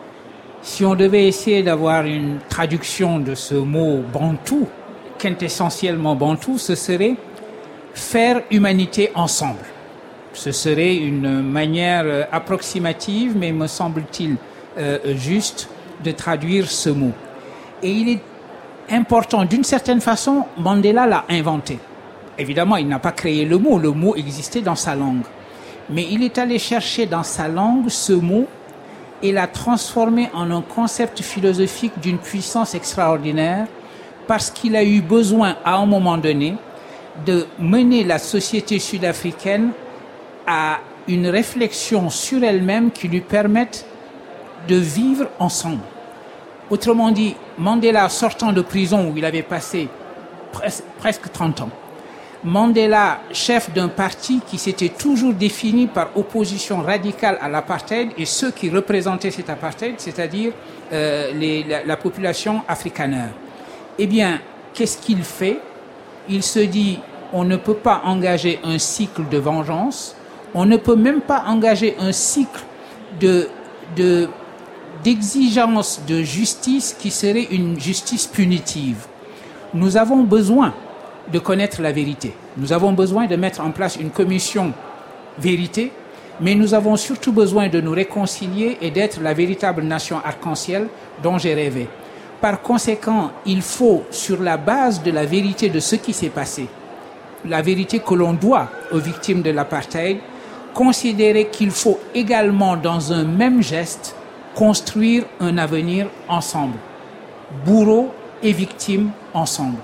si on devait essayer d'avoir une traduction de ce mot bantou, quintessentiellement bantou, ce serait faire humanité ensemble. Ce serait une manière approximative, mais me semble-t-il euh, juste, de traduire ce mot. Et il est important, d'une certaine façon, Mandela l'a inventé. Évidemment, il n'a pas créé le mot, le mot existait dans sa langue. Mais il est allé chercher dans sa langue ce mot et l'a transformé en un concept philosophique d'une puissance extraordinaire parce qu'il a eu besoin, à un moment donné, de mener la société sud-africaine à une réflexion sur elle-même qui lui permette de vivre ensemble. Autrement dit, Mandela sortant de prison où il avait passé pres- presque trente ans, Mandela, chef d'un parti qui s'était toujours défini par opposition radicale à l'apartheid et ceux qui représentaient cet apartheid, c'est-à-dire euh, les, la, la population afrikaner. Eh bien, qu'est-ce qu'il fait? Il se dit, on ne peut pas engager un cycle de vengeance, on ne peut même pas engager un cycle de, de, d'exigence de justice qui serait une justice punitive. Nous avons besoin de connaître la vérité. Nous avons besoin de mettre en place une commission vérité, mais nous avons surtout besoin de nous réconcilier et d'être la véritable nation arc-en-ciel dont j'ai rêvé. Par conséquent, il faut, sur la base de la vérité de ce qui s'est passé, la vérité que l'on doit aux victimes de l'apartheid, considérer qu'il faut également, dans un même geste, construire un avenir ensemble. Bourreaux et victimes ensemble.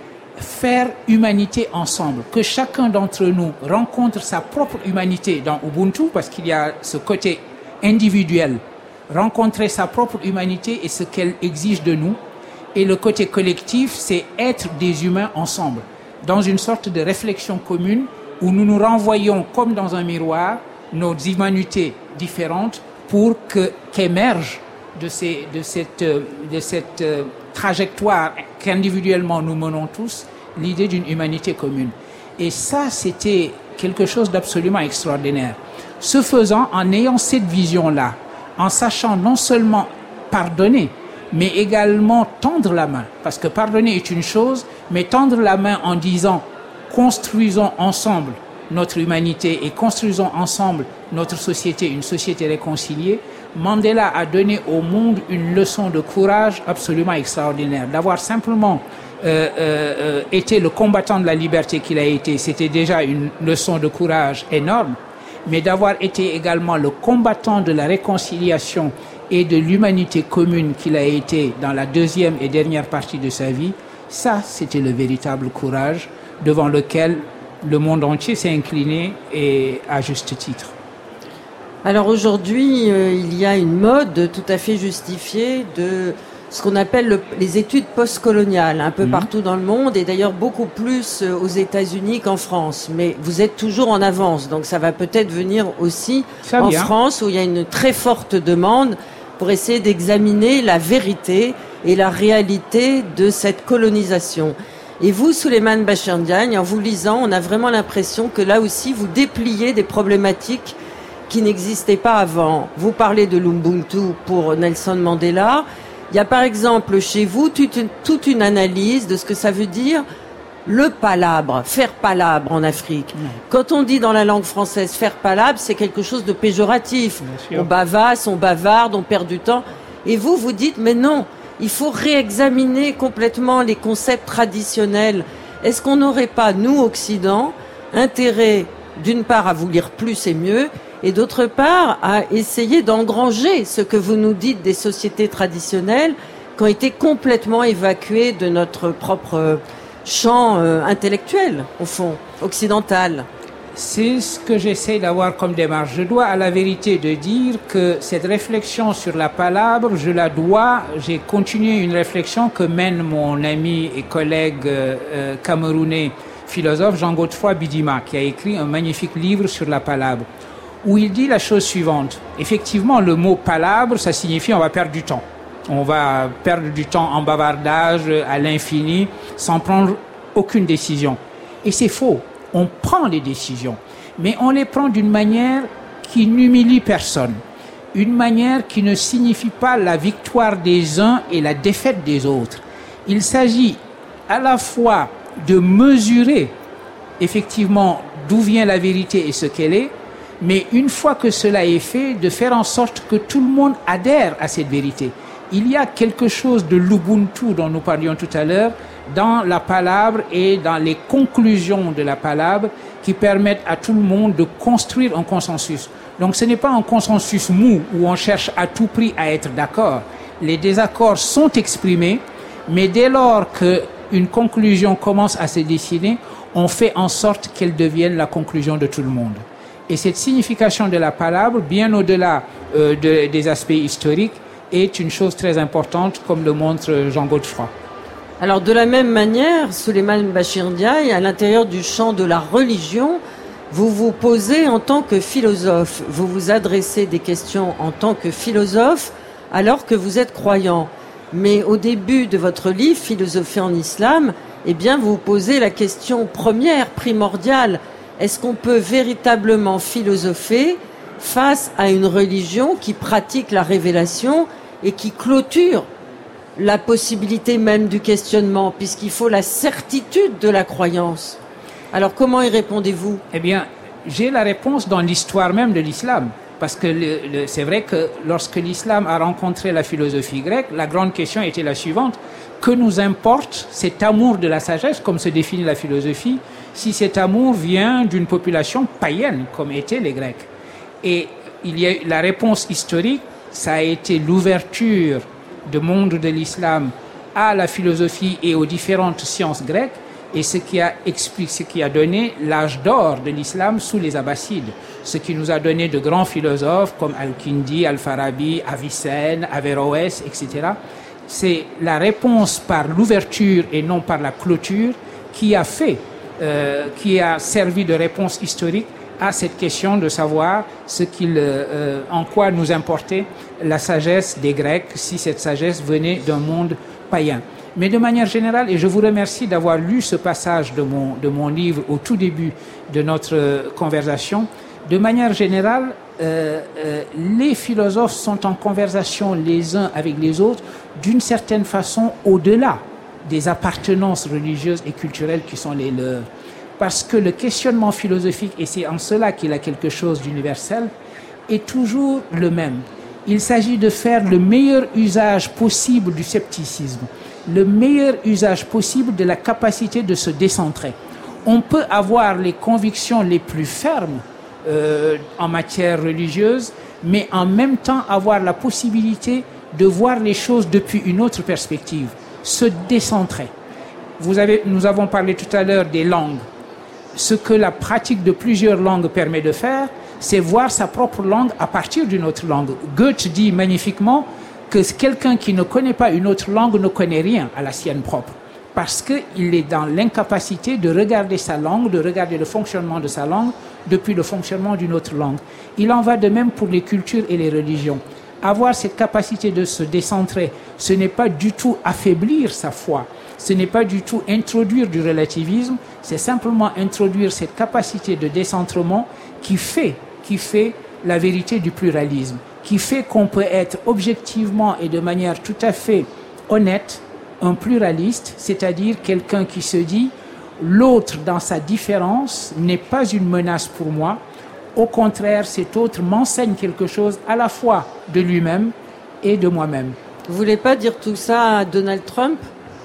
Faire humanité ensemble. Que chacun d'entre nous rencontre sa propre humanité dans Ubuntu, parce qu'il y a ce côté individuel. Rencontrer sa propre humanité et ce qu'elle exige de nous. Et le côté collectif, c'est être des humains ensemble. Dans une sorte de réflexion commune où nous nous renvoyons comme dans un miroir nos humanités différentes pour que, qu'émerge de, ces, de cette, de cette euh, trajectoire qu'individuellement nous menons tous, l'idée d'une humanité commune. Et ça, c'était quelque chose d'absolument extraordinaire. Ce faisant, en ayant cette vision-là, en sachant non seulement pardonner, mais également tendre la main. Parce que pardonner est une chose, mais tendre la main en disant construisons ensemble notre humanité et construisons ensemble notre société, une société réconciliée, Mandela a donné au monde une leçon de courage absolument extraordinaire. D'avoir simplement euh, euh, été le combattant de la liberté qu'il a été, c'était déjà une leçon de courage énorme, mais d'avoir été également le combattant de la réconciliation et de l'humanité commune qu'il a été dans la deuxième et dernière partie de sa vie, ça, c'était le véritable courage devant lequel le monde entier s'est incliné, et à juste titre. Alors aujourd'hui, euh, il y a une mode tout à fait justifiée de ce qu'on appelle le, les études postcoloniales, un peu mmh. partout dans le monde, et d'ailleurs beaucoup plus aux États-Unis qu'en France. Mais vous êtes toujours en avance, donc ça va peut-être venir aussi ça en vient. France, où il y a une très forte demande pour essayer d'examiner la vérité et la réalité de cette colonisation. Et vous, Souleymane Bachir Diagne, en vous lisant, on a vraiment l'impression que là aussi, vous dépliez des problématiques qui n'existaient pas avant. Vous parlez de l'Ubuntu pour Nelson Mandela. Il y a par exemple chez vous toute une, toute une analyse de ce que ça veut dire le palabre, faire palabre en Afrique. Mmh. Quand on dit dans la langue française faire palabre, c'est quelque chose de péjoratif. On bavasse, on bavarde, on perd du temps. Et vous, vous dites, mais non, il faut réexaminer complètement les concepts traditionnels. Est-ce qu'on n'aurait pas, nous, Occident, intérêt, d'une part, à vous lire plus et mieux, et d'autre part, à essayer d'engranger ce que vous nous dites des sociétés traditionnelles qui ont été complètement évacuées de notre propre champ euh, intellectuel, au fond, occidental? C'est ce que j'essaie d'avoir comme démarche. Je dois à la vérité de dire que cette réflexion sur la palabre, je la dois, j'ai continué une réflexion que mène mon ami et collègue euh, camerounais philosophe Jean-Godefroy Bidima, qui a écrit un magnifique livre sur la palabre. où il dit la chose suivante. Effectivement, le mot palabre, ça signifie on va perdre du temps. On va perdre du temps en bavardage à l'infini sans prendre aucune décision. Et c'est faux. On prend des décisions, mais on les prend d'une manière qui n'humilie personne. Une manière qui ne signifie pas la victoire des uns et la défaite des autres. Il s'agit à la fois de mesurer effectivement d'où vient la vérité et ce qu'elle est, mais une fois que cela est fait, de faire en sorte que tout le monde adhère à cette vérité. Il y a quelque chose de l'Ubuntu dont nous parlions tout à l'heure dans la palabre et dans les conclusions de la palabre qui permettent à tout le monde de construire un consensus. Donc ce n'est pas un consensus mou où on cherche à tout prix à être d'accord. Les désaccords sont exprimés, mais dès lors qu'une conclusion commence à se dessiner, on fait en sorte qu'elle devienne la conclusion de tout le monde. Et cette signification de la palabre, bien au-delà euh, de, des aspects historiques, est une chose très importante, comme le montre Jean Godefroy. Alors de la même manière, Souleymane Bachir Ndiaye, à l'intérieur du champ de la religion, vous vous posez en tant que philosophe, vous vous adressez des questions en tant que philosophe alors que vous êtes croyant. Mais au début de votre livre, Philosophie en Islam, eh bien vous posez la question première, primordiale. Est-ce qu'on peut véritablement philosopher face à une religion qui pratique la révélation et qui clôture la possibilité même du questionnement, puisqu'il faut la certitude de la croyance? Alors comment y répondez-vous? Eh bien, j'ai la réponse dans l'histoire même de l'islam. Parce que le, le, c'est vrai que lorsque l'islam a rencontré la philosophie grecque, la grande question était la suivante. Que nous importe cet amour de la sagesse, comme se définit la philosophie, si cet amour vient d'une population païenne, comme étaient les Grecs? Et il y a la réponse historique, ça a été l'ouverture du monde de l'islam à la philosophie et aux différentes sciences grecques, et ce qui a expliqué, ce qui a donné l'âge d'or de l'islam sous les Abbassides, ce qui nous a donné de grands philosophes comme Al-Kindi, Al-Farabi, Avicenne, Averroès, et cetera. C'est la réponse par l'ouverture et non par la clôture qui a fait, euh, qui a servi de réponse historique à cette question de savoir ce qu'il, euh, en quoi nous importait la sagesse des Grecs, si cette sagesse venait d'un monde païen. Mais de manière générale, et je vous remercie d'avoir lu ce passage de mon, de mon livre au tout début de notre conversation, de manière générale, euh, euh, les philosophes sont en conversation les uns avec les autres d'une certaine façon au-delà des appartenances religieuses et culturelles qui sont les leurs. Parce que le questionnement philosophique, et c'est en cela qu'il a quelque chose d'universel, est toujours le même. Il s'agit de faire le meilleur usage possible du scepticisme, le meilleur usage possible de la capacité de se décentrer. On peut avoir les convictions les plus fermes euh, en matière religieuse, mais en même temps avoir la possibilité de voir les choses depuis une autre perspective, se décentrer. Vous avez, nous avons parlé tout à l'heure des langues. Ce que la pratique de plusieurs langues permet de faire, c'est voir sa propre langue à partir d'une autre langue. Goethe dit magnifiquement que quelqu'un qui ne connaît pas une autre langue ne connaît rien à la sienne propre, parce qu'il est dans l'incapacité de regarder sa langue, de regarder le fonctionnement de sa langue depuis le fonctionnement d'une autre langue. Il en va de même pour les cultures et les religions. Avoir cette capacité de se décentrer, ce n'est pas du tout affaiblir sa foi, ce n'est pas du tout introduire du relativisme, c'est simplement introduire cette capacité de décentrement qui fait, qui fait la vérité du pluralisme, qui fait qu'on peut être objectivement et de manière tout à fait honnête un pluraliste, c'est-à-dire quelqu'un qui se dit l'autre dans sa différence n'est pas une menace pour moi, au contraire cet autre m'enseigne quelque chose à la fois de lui-même et de moi-même. Vous voulez pas dire tout ça à Donald Trump ?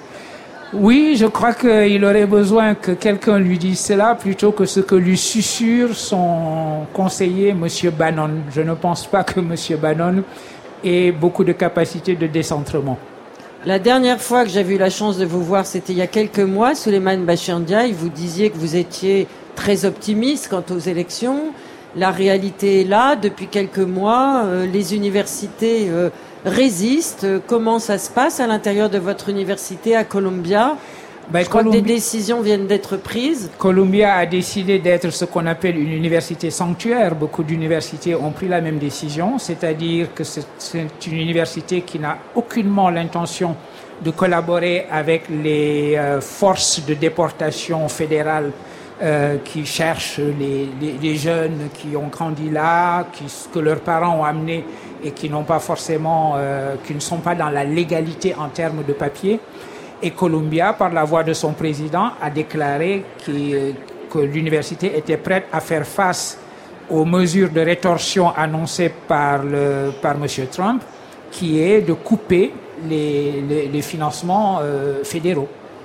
Oui, je crois qu'il aurait besoin que quelqu'un lui dise cela plutôt que ce que lui susurre son conseiller, M. Bannon. Je ne pense pas que M. Bannon ait beaucoup de capacité de décentrement. La dernière fois que j'avais eu la chance de vous voir, c'était il y a quelques mois. Souleymane Bachir Ndiaye, vous disiez que vous étiez très optimiste quant aux élections. La réalité est là. Depuis quelques mois, euh, les universités euh, résistent. Comment ça se passe à l'intérieur de votre université à Columbia ? Ben, Je crois Columbia, que des décisions viennent d'être prises. Columbia a décidé d'être ce qu'on appelle une université sanctuaire. Beaucoup d'universités ont pris la même décision, c'est-à-dire que c'est, c'est une université qui n'a aucunement l'intention de collaborer avec les euh, forces de déportation fédérales euh, qui cherchent les, les, les jeunes qui ont grandi là, qui, que leurs parents ont amenés et qui n'ont pas forcément, euh, qui ne sont pas dans la légalité en termes de papier. Et Columbia, par la voix de son président, a déclaré que, que l'université était prête à faire face aux mesures de rétorsion annoncées par, le, par M. Trump, qui est de couper les, les, les financements euh, fédéraux.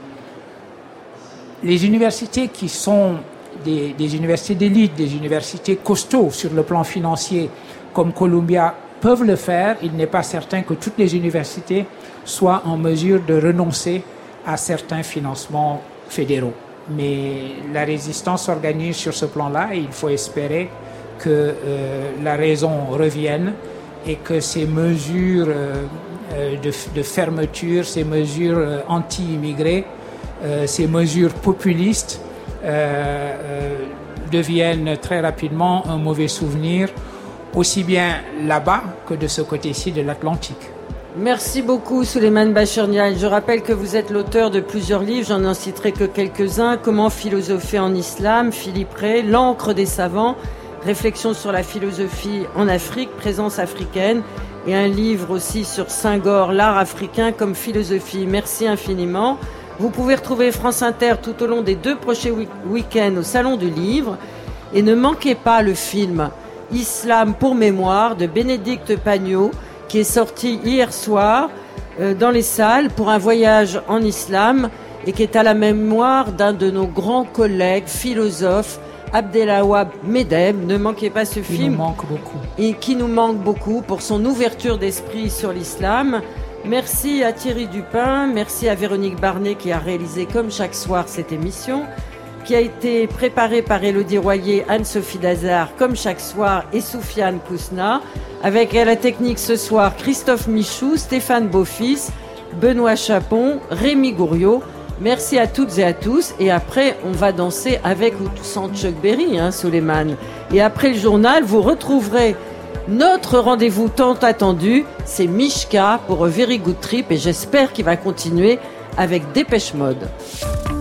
Les universités qui sont des, des universités d'élite, des universités costauds sur le plan financier, comme Columbia, peuvent le faire. Il n'est pas certain que toutes les universités soient en mesure de renoncer à certains financements fédéraux. Mais la résistance s'organise sur ce plan-là et il faut espérer que euh, la raison revienne et que ces mesures euh, de, de fermeture, ces mesures euh, anti-immigrés, euh, ces mesures populistes euh, euh, deviennent très rapidement un mauvais souvenir, aussi bien là-bas que de ce côté-ci de l'Atlantique. Merci beaucoup, Souleymane Bachirnian. Je rappelle que vous êtes l'auteur de plusieurs livres, j'en en citerai que quelques-uns. Comment philosopher en islam, Philippe Ray, L'encre des savants, Réflexions sur la philosophie en Afrique, Présence africaine, et un livre aussi sur Senghor, l'art africain comme philosophie. Merci infiniment. Vous pouvez retrouver France Inter tout au long des deux prochains week-ends au Salon du Livre. Et ne manquez pas le film Islam pour mémoire de Bénédicte Pagnot, qui est sorti hier soir euh, dans les salles pour un voyage en islam et qui est à la mémoire d'un de nos grands collègues philosophes, Abdelawab Medeb. Ne manquez pas ce film. Il nous manque beaucoup. Et qui nous manque beaucoup pour son ouverture d'esprit sur l'islam. Merci à Thierry Dupin, merci à Véronique Barnet qui a réalisé comme chaque soir cette émission, qui a été préparée par Élodie Royer, Anne-Sophie Dazard comme chaque soir et Soufiane Kousna, avec à la technique ce soir Christophe Michou, Stéphane Beaufils, Benoît Chapon, Rémi Gouriot. Merci à toutes et à tous. Et après, on va danser avec ou sans Chuck Berry, hein, Souleymane. Et après le journal, vous retrouverez notre rendez-vous tant attendu. C'est Mishka pour A Very Good Trip et j'espère qu'il va continuer avec Dépêche Mode.